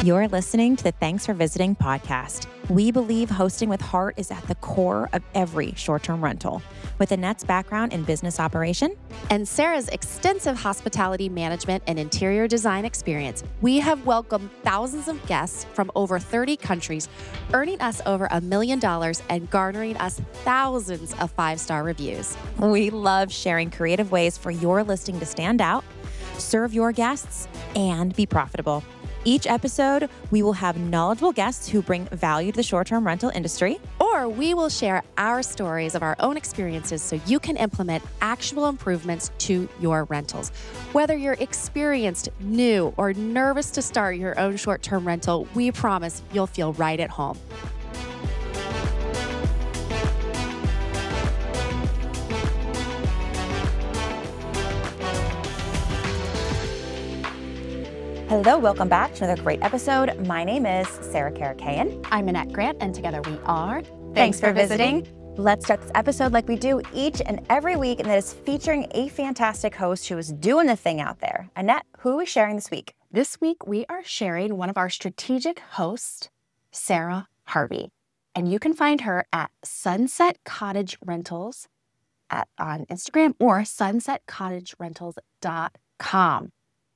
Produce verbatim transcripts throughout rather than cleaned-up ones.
You're listening to the Thanks for Visiting podcast. We believe hosting with heart is at the core of every short-term rental. With Annette's background in business operation and Sarah's extensive hospitality management and interior design experience, we have welcomed thousands of guests from over thirty countries, earning us over a million dollars and garnering us thousands of five-star reviews. We love sharing creative ways for your listing to stand out, serve your guests, and be profitable. Each episode, we will have knowledgeable guests who bring value to the short-term rental industry. Or we will share our stories of our own experiences so you can implement actual improvements to your rentals. Whether you're experienced, new, or nervous to start your own short-term rental, we promise you'll feel right at home. Hello, welcome back to another great episode. My name is Sarah Karakayan. I'm Annette Grant, and together we are Thanks, Thanks for, for visiting. visiting. Let's start this episode like we do each and every week, and that is featuring a fantastic host who is doing the thing out there. Annette, who are we sharing this week? This week, we are sharing one of our strategic hosts, Sarah Harvey. And you can find her at Sunset Cottage Rentals at, on Instagram or sunset cottage rentals dot com.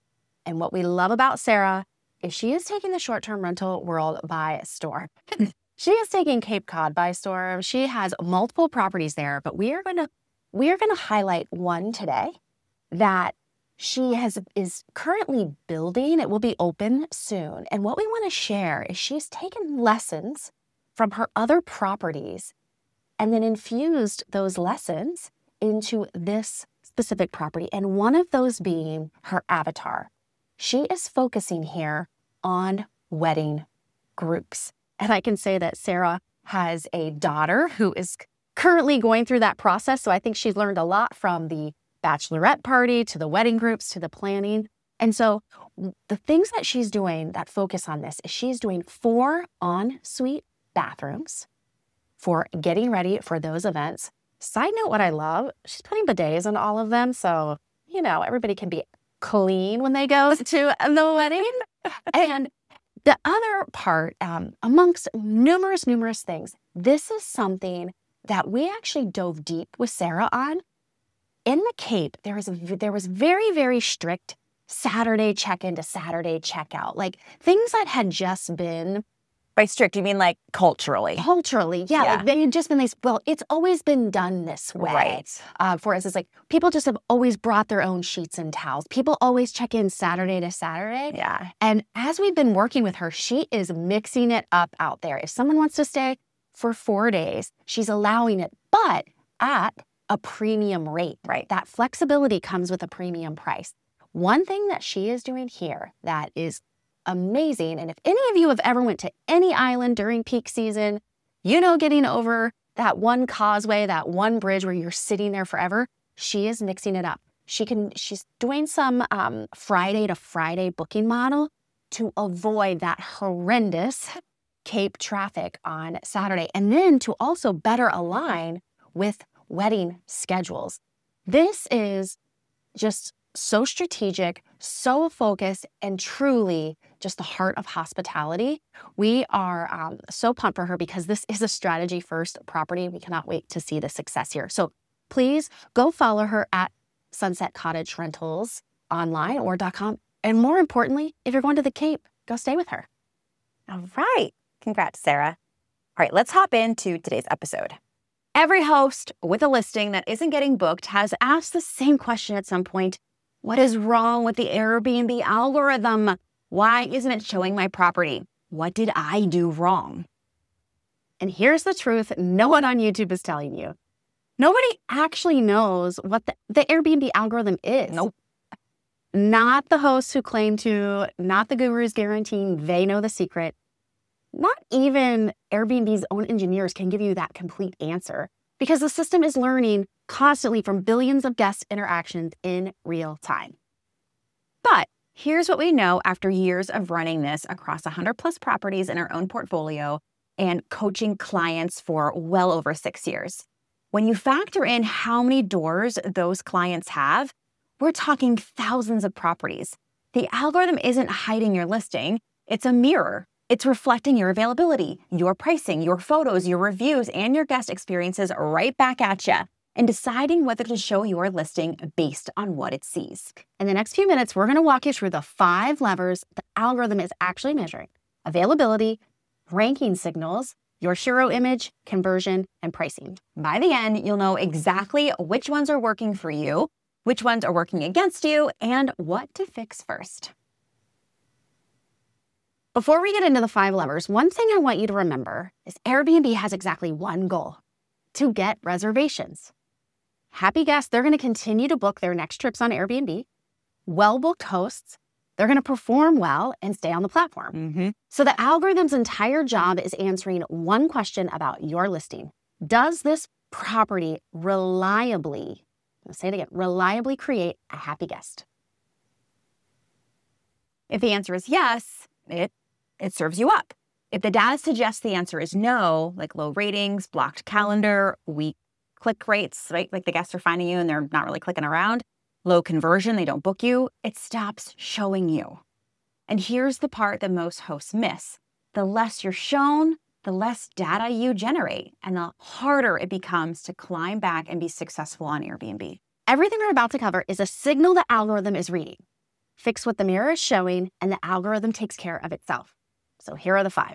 And what we love about Sarah is she is taking the short-term rental world by storm. She is taking Cape Cod by storm. She has multiple properties there, but we are going to we are going to highlight one today that she has is currently building. It will be open soon. And what we want to share is she's taken lessons from her other properties and then infused those lessons into this specific property. And one of those being her avatar. She is focusing here on wedding groups. And I can say that Sarah has a daughter who is currently going through that process. So I think she's learned a lot from the bachelorette party to the wedding groups to the planning. And so the things that she's doing that focus on this is she's doing four en-suite bathrooms for getting ready for those events. Side note, what I love, she's putting bidets on all of them. So, you know, everybody can be clean when they go to the wedding. And the other part, um, amongst numerous, numerous things, this is something that we actually dove deep with Sarah on. In the Cape, there was, a, there was very, very strict Saturday check-in to Saturday checkout, like things that had just been... By strict, you mean like culturally? Culturally, yeah. yeah. Like they had just been these, well, it's always been done this way. Right. Uh, for us, it's like people just have always brought their own sheets and towels. People always check in Saturday to Saturday. Yeah. And as we've been working with her, she is mixing it up out there. If someone wants to stay for four days, she's allowing it, but at a premium rate. Right. That flexibility comes with a premium price. One thing that she is doing here that is amazing. And if any of you have ever went to any island during peak season, you know, getting over that one causeway, that one bridge where you're sitting there forever, she is mixing it up. She can, she's doing some um, Friday to Friday booking model to avoid that horrendous Cape traffic on Saturday. And then to also better align with wedding schedules. This is just so strategic, so focused, and truly just the heart of hospitality. We are um, so pumped for her because this is a strategy-first property. We cannot wait to see the success here. So please go follow her at Sunset Cottage Rentals online or .com. And more importantly, if you're going to the Cape, go stay with her. All right. Congrats, Sarah. All right, let's hop into today's episode. Every host with a listing that isn't getting booked has asked the same question at some point. What is wrong with the Airbnb algorithm? Why isn't it showing my property? What did I do wrong? And here's the truth no one on YouTube is telling you. Nobody actually knows what the, the Airbnb algorithm is. Nope. Not the hosts who claim to, not the gurus guaranteeing they know the secret. Not even Airbnb's own engineers can give you that complete answer because the system is learning constantly from billions of guest interactions in real time. But here's what we know after years of running this across one hundred plus properties in our own portfolio and coaching clients for well over six years. When you factor in how many doors those clients have, we're talking thousands of properties. The algorithm isn't hiding your listing. It's a mirror. It's reflecting your availability, your pricing, your photos, your reviews, and your guest experiences right back at you, and deciding whether to show your listing based on what it sees. In the next few minutes, we're going to walk you through the five levers the algorithm is actually measuring: availability, ranking signals, your hero image, conversion, and pricing. By the end, you'll know exactly which ones are working for you, which ones are working against you, and what to fix first. Before we get into the five levers, one thing I want you to remember is Airbnb has exactly one goal: to get reservations. Happy guests, they're going to continue to book their next trips on Airbnb. Well-booked hosts, they're going to perform well and stay on the platform. Mm-hmm. So the algorithm's entire job is answering one question about your listing. Does this property reliably, I'll say it again, reliably create a happy guest? If the answer is yes, it, it serves you up. If the data suggests the answer is no, like low ratings, blocked calendar, weak click rates, right? Like the guests are finding you and they're not really clicking around, low conversion, they don't book you, it stops showing you. And here's the part that most hosts miss. The less you're shown, the less data you generate, and the harder it becomes to climb back and be successful on Airbnb. Everything we're about to cover is a signal the algorithm is reading. Fix what the mirror is showing, and the algorithm takes care of itself. So here are the five.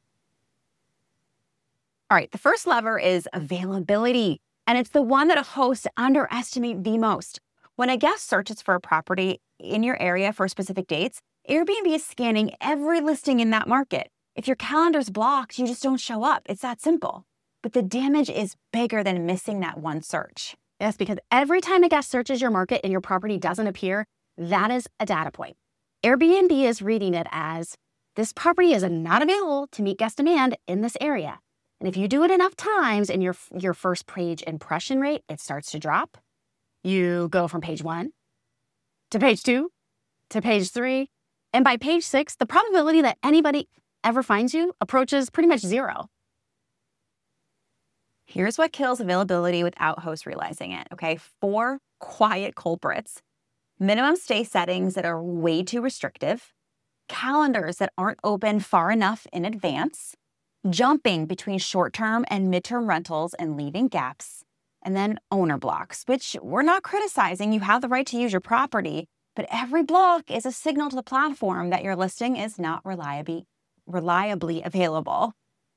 All right, the first lever is availability, and it's the one that a host underestimate the most. When a guest searches for a property in your area for specific dates, Airbnb is scanning every listing in that market. If your calendar's blocked, you just don't show up. It's that simple. But the damage is bigger than missing that one search. Yes, because every time a guest searches your market and your property doesn't appear, that is a data point. Airbnb is reading it as, this property is not available to meet guest demand in this area. And if you do it enough times and your, your first page impression rate, it starts to drop. You go from page one to page two to page three. And by page six, the probability that anybody ever finds you approaches pretty much zero. Here's what kills availability without hosts realizing it, okay? Four quiet culprits: minimum stay settings that are way too restrictive, calendars that aren't open far enough in advance, jumping between short-term and midterm rentals and leaving gaps, and then owner blocks, which we're not criticizing. You have the right to use your property, but every block is a signal to the platform that your listing is not reliably, reliably available.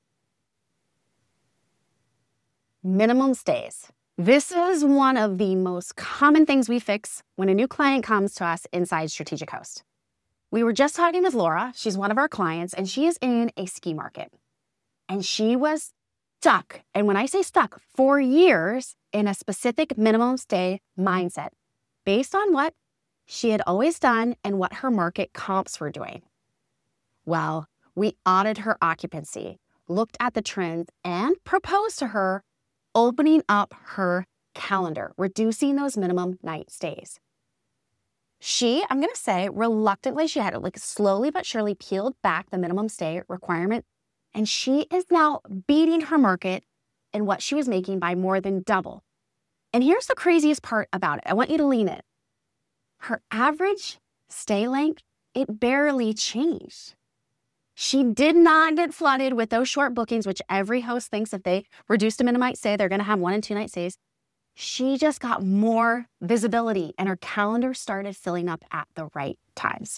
Minimum stays. This is one of the most common things we fix when a new client comes to us inside Strategic Host. We were just talking with Laura. She's one of our clients, and she is in a ski market. And she was stuck, and when I say stuck, for years in a specific minimum stay mindset based on what she had always done and what her market comps were doing. Well, we audited her occupancy, looked at the trends, and proposed to her opening up her calendar, reducing those minimum night stays. She, I'm going to say, reluctantly, she had like slowly but surely peeled back the minimum stay requirement. And she is now beating her market in what she was making by more than double. And here's the craziest part about it. I want you to lean in. Her average stay length, it barely changed. She did not get flooded with those short bookings, which every host thinks if they reduce the minimum night stay, they're going to have one and two night stays. She just got more visibility and her calendar started filling up at the right times.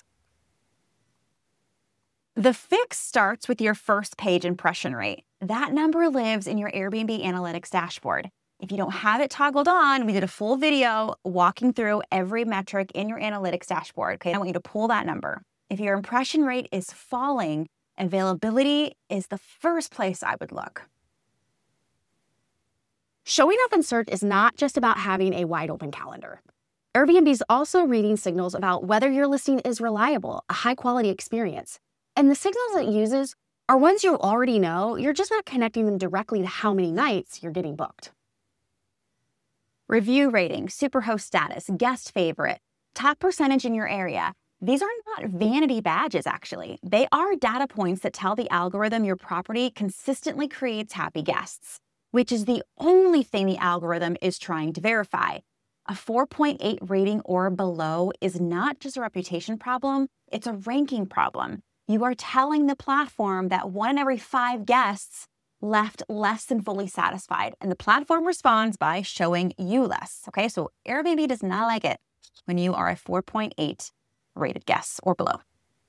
The fix starts with your first page impression rate. That number lives in your Airbnb Analytics dashboard. If you don't have it toggled on, we did a full video walking through every metric in your Analytics dashboard. Okay, I want you to pull that number. If your impression rate is falling, availability is the first place I would look. Showing up in search is not just about having a wide open calendar. Airbnb is also reading signals about whether your listing is reliable, a high quality experience. And the signals it uses are ones you already know. You're just not connecting them directly to how many nights you're getting booked. Review rating, superhost status, guest favorite, top percentage in your area. These are not vanity badges, actually. They are data points that tell the algorithm your property consistently creates happy guests, which is the only thing the algorithm is trying to verify. A four point eight rating or below is not just a reputation problem, it's a ranking problem. you are telling the platform that one in every five guests left less than fully satisfied. And the platform responds by showing you less. Okay, so Airbnb does not like it when you are a four point eight rated guest or below.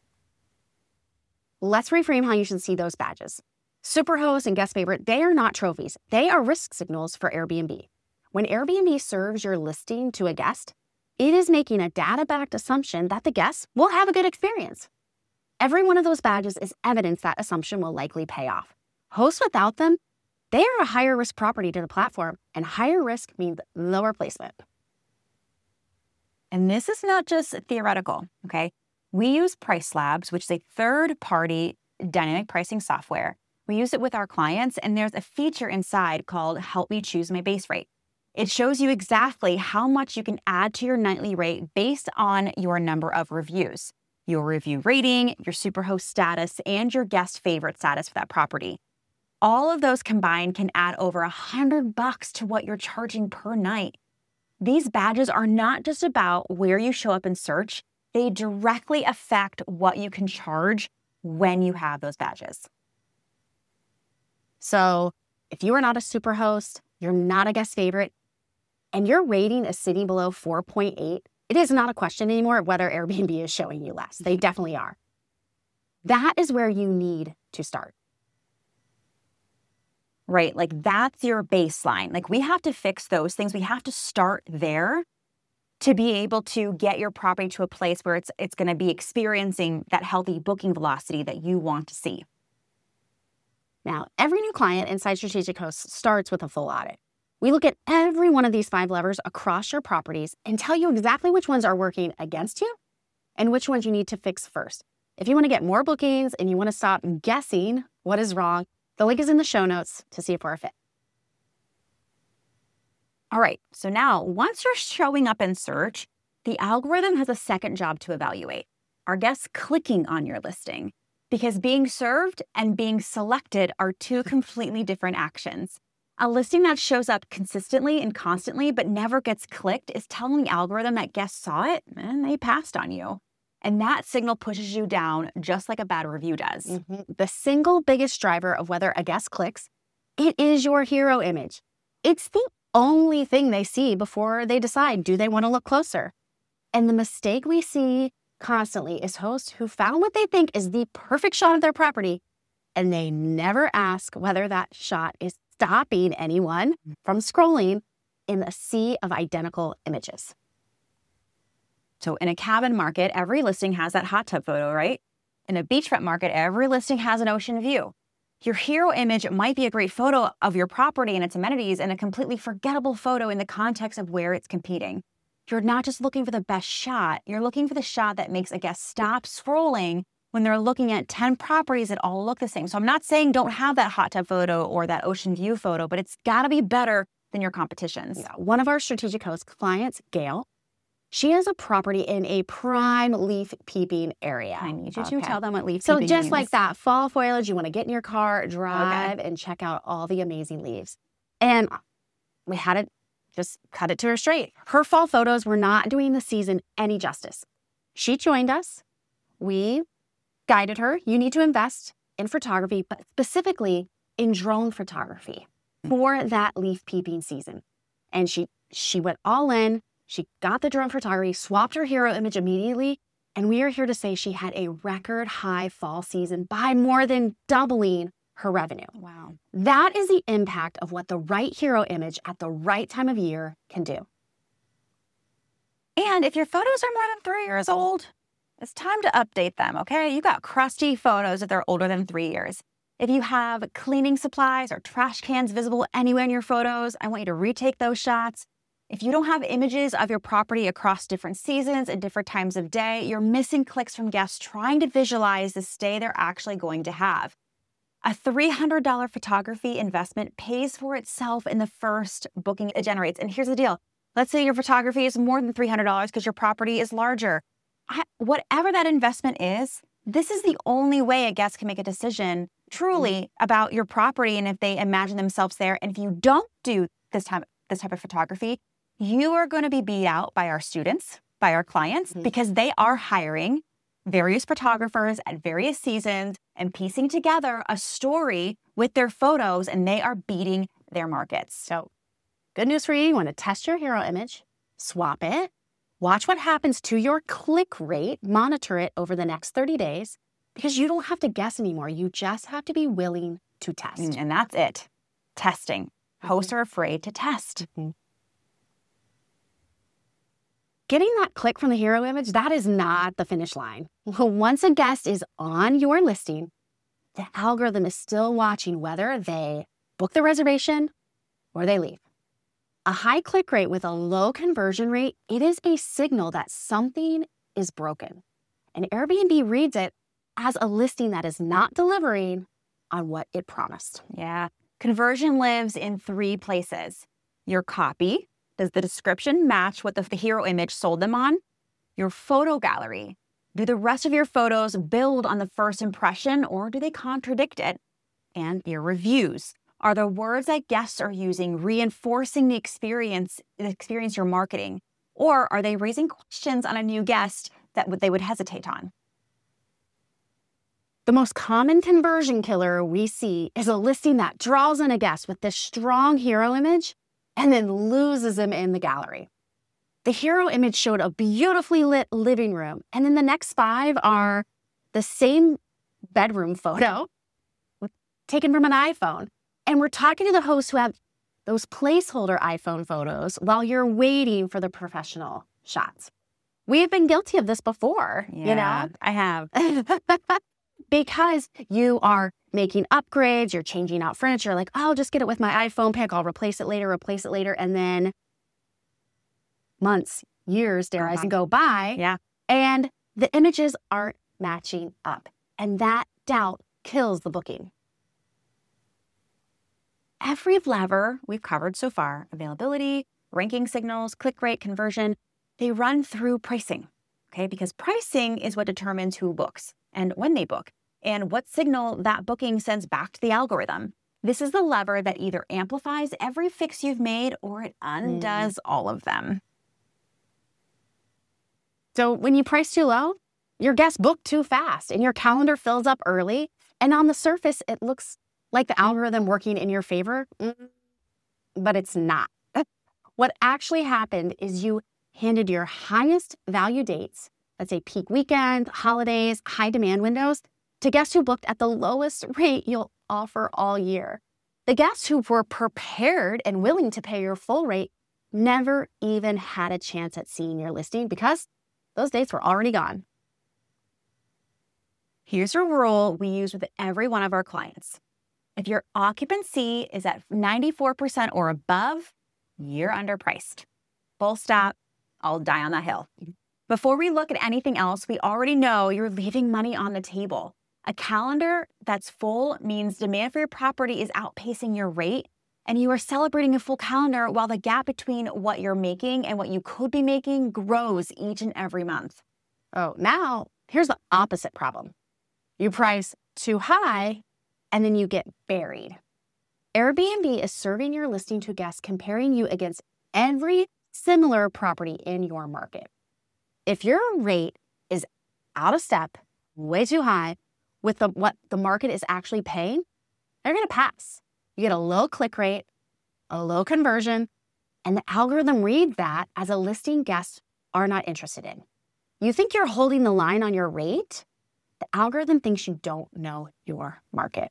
Let's reframe how you should see those badges. Superhost and guest favorite, they are not trophies. They are risk signals for Airbnb. When Airbnb serves your listing to a guest, it is making a data-backed assumption that the guests will have a good experience. Every one of those badges is evidence that assumption will likely pay off. Hosts without them, they are a higher risk property to the platform, and higher risk means lower placement. And this is not just theoretical, okay? We use PriceLabs, which is a third-party dynamic pricing software. We use it with our clients, and there's a feature inside called Help Me Choose My Base Rate. It shows you exactly how much you can add to your nightly rate based on your number of reviews, your review rating, your Superhost status, and your guest favorite status for that property. All of those combined can add over a hundred bucks to what you're charging per night. These badges are not just about where you show up in search, they directly affect what you can charge when you have those badges. So if you are not a Superhost, you're not a guest favorite, and your rating is sitting below four point eight, it is not a question anymore whether Airbnb is showing you less. They definitely are. That is where you need to start. Right, like that's your baseline. Like we have to fix those things. We have to start there to be able to get your property to a place where it's it's going to be experiencing that healthy booking velocity that you want to see. Now, every new client inside Strategic Hosts starts with a full audit. We look at every one of these five levers across your properties and tell you exactly which ones are working against you and which ones you need to fix first. If you want to get more bookings and you want to stop guessing what is wrong, the link is in the show notes to see if we're a fit. All right, so now once you're showing up in search, the algorithm has a second job to evaluate. Are guests clicking on your listing? Because being served and being selected are two completely different actions. A listing that shows up consistently and constantly but never gets clicked is telling the algorithm that guests saw it and they passed on you. And that signal pushes you down just like a bad review does. Mm-hmm. The single biggest driver of whether a guest clicks, it is your hero image. It's the only thing they see before they decide, do they want to look closer? And the mistake we see constantly is hosts who found what they think is the perfect shot of their property, and they never ask whether that shot is stopping anyone from scrolling in a sea of identical images. So in a cabin market, every listing has that hot tub photo, right? In a beachfront market, every listing has an ocean view. Your hero image might be a great photo of your property and its amenities and a completely forgettable photo in the context of where it's competing. You're not just looking for the best shot, you're looking for the shot that makes a guest stop scrolling when they're looking at ten properties that all look the same. So I'm not saying don't have that hot tub photo or that ocean view photo, but it's gotta be better than your competition's. Yeah. One of our Strategic Host clients, Gail, she has a property in a prime leaf peeping area. I need you okay. to tell them what leaf so peeping just means. like that fall foliage, you want to get in your car, drive, okay. and check out all the amazing leaves. And we had to just cut it to her straight. Her fall photos were not doing the season any justice. She joined us. We guided her. You need to invest in photography, but specifically in drone photography for that leaf peeping season. And she she went all in. She got the drone photography, swapped her hero image immediately, and we are here to say she had a record high fall season by more than doubling her revenue. Wow. That is the impact of what the right hero image at the right time of year can do. And if your photos are more than three years old, it's time to update them, okay? You got crusty photos if they're older than three years. If you have cleaning supplies or trash cans visible anywhere in your photos, I want you to retake those shots. If you don't have images of your property across different seasons and different times of day, you're missing clicks from guests trying to visualize the stay they're actually going to have. A three hundred dollars photography investment pays for itself in the first booking it generates. And here's the deal. Let's say your photography is more than three hundred dollars because your property is larger. I, whatever that investment is, this is the only way a guest can make a decision truly about your property and if they imagine themselves there. And if you don't do this type, this type of photography, you are going to be beat out by our students, by our clients, mm-hmm. because they are hiring various photographers at various seasons and piecing together a story with their photos, and they are beating their markets. So good news for you. You want to test your hero image, swap it, watch what happens to your click rate, monitor it over the next thirty days, because you don't have to guess anymore. You just have to be willing to test. And that's it. Testing. Hosts are afraid to test. Mm-hmm. Getting that click from the hero image, that is not the finish line. Once a guest is on your listing, the algorithm is still watching whether they book the reservation or they leave. A high click rate with a low conversion rate, it is a signal that something is broken. And Airbnb reads it as a listing that is not delivering on what it promised. Yeah. Conversion lives in three places. Your copy. Does the description match what the, the hero image sold them on? Your photo gallery. Do the rest of your photos build on the first impression, or do they contradict it? And your reviews. Are the words that guests are using reinforcing the experience, the experience you're marketing? Or are they raising questions on a new guest that they would hesitate on? The most common conversion killer we see is a listing that draws in a guest with this strong hero image and then loses them in the gallery. The hero image showed a beautifully lit living room, and then the next five are the same bedroom photo taken from an iPhone. And we're talking to the hosts who have those placeholder iPhone photos while you're waiting for the professional shots. We've been guilty of this before, Yeah, you know? I have. Because you are making upgrades, you're changing out furniture, like, oh, I'll just get it with my iPhone pick, I'll replace it later, replace it later, and then months, years, dare I say, go by, Yeah. and the images aren't matching up. And that doubt kills the booking. Every lever we've covered so far, availability, ranking signals, click rate, conversion, they run through pricing, okay? Because pricing is what determines who books and when they book and what signal that booking sends back to the algorithm. This is the lever that either amplifies every fix you've made or it undoes mm. all of them. So when you price too low, your guests book too fast and your calendar fills up early. And on the surface, it looks like the algorithm working in your favor, but it's not. What actually happened is you handed your highest value dates, let's say peak weekend, holidays, high demand windows, to guests who booked at the lowest rate you'll offer all year. The guests who were prepared and willing to pay your full rate never even had a chance at seeing your listing because those dates were already gone. Here's a rule we use with every one of our clients. If your occupancy is at ninety-four percent or above, you're underpriced. Full stop. I'll die on that hill. Before we look at anything else, we already know you're leaving money on the table. A calendar that's full means demand for your property is outpacing your rate, and you are celebrating a full calendar while the gap between what you're making and what you could be making grows each and every month. Oh, now here's the opposite problem. You price too high, and then you get buried. Airbnb is serving your listing to guests, comparing you against every similar property in your market. If your rate is out of step, way too high, with the, what the market is actually paying, they're going to pass. You get a low click rate, a low conversion, and the algorithm reads that as a listing guests are not interested in. You think you're holding the line on your rate? The algorithm thinks you don't know your market.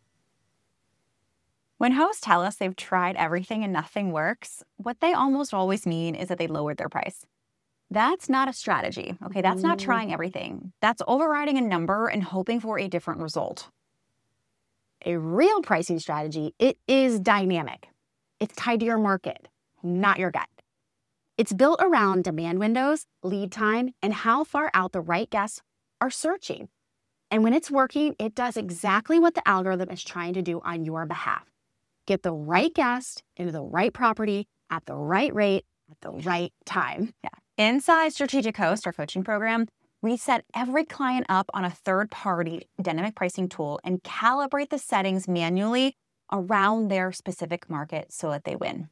When hosts tell us they've tried everything and nothing works, what they almost always mean is that they lowered their price. That's not a strategy, okay? That's not trying everything. That's overriding a number and hoping for a different result. A real pricing strategy, it is dynamic. It's tied to your market, not your gut. It's built around demand windows, lead time, and how far out the right guests are searching. And when it's working, it does exactly what the algorithm is trying to do on your behalf. Get the right guest into the right property at the right rate at the right time. Yeah. Inside Strategic Host, our coaching program, we set every client up on a third-party dynamic pricing tool and calibrate the settings manually around their specific market so that they win.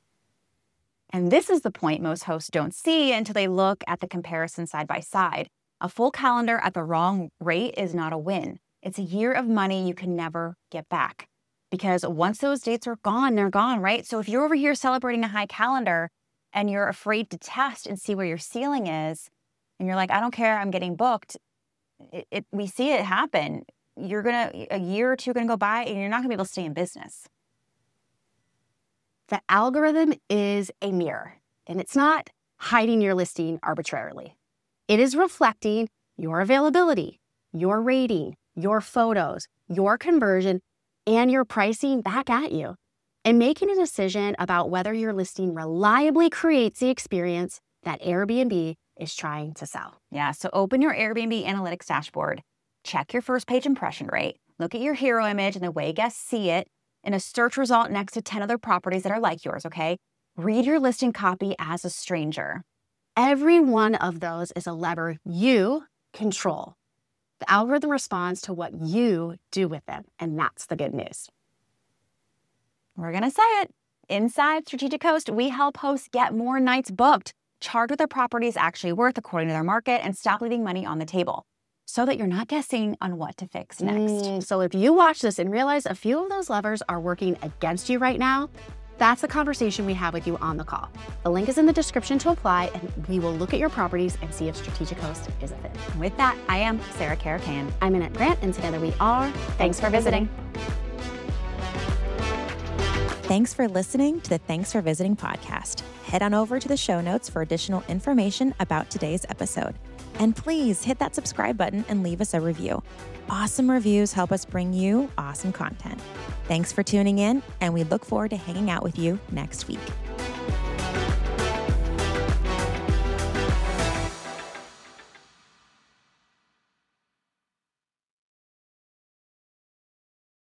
And this is the point most hosts don't see until they look at the comparison side by side. A full calendar at the wrong rate is not a win. It's a year of money you can never get back because once those dates are gone, they're gone, right? So if you're over here celebrating a high calendar and you're afraid to test and see where your ceiling is, and you're like, I don't care, I'm getting booked, it, it, we see it happen. You're going to, a year or two going to go by and you're not going to be able to stay in business. The algorithm is a mirror, and it's not hiding your listing arbitrarily. It is reflecting your availability, your rating, your photos, your conversion, and your pricing back at you, and making a decision about whether your listing reliably creates the experience that Airbnb is trying to sell. Yeah, so open your Airbnb analytics dashboard, check your first page impression rate, look at your hero image and the way guests see it in a search result next to ten other properties that are like yours, okay? Read your listing copy as a stranger. Every one of those is a lever you control. The algorithm responds to what you do with them, and that's the good news. We're going to say it. Inside Strategic Host, we help hosts get more nights booked, charge what their property is actually worth according to their market, and stop leaving money on the table so that you're not guessing on what to fix next. Mm, so if you watch this and realize a few of those levers are working against you right now, that's the conversation we have with you on the call. The link is in the description to apply, and we will look at your properties and see if Strategic Host is a fit. With that, I am Sarah Caracan. I'm Annette Grant, and together we are Thanks, Thanks for visiting. Thanks for listening to the Thanks for Visiting podcast. Head on over to the show notes for additional information about today's episode. And please hit that subscribe button and leave us a review. Awesome reviews help us bring you awesome content. Thanks for tuning in, and we look forward to hanging out with you next week.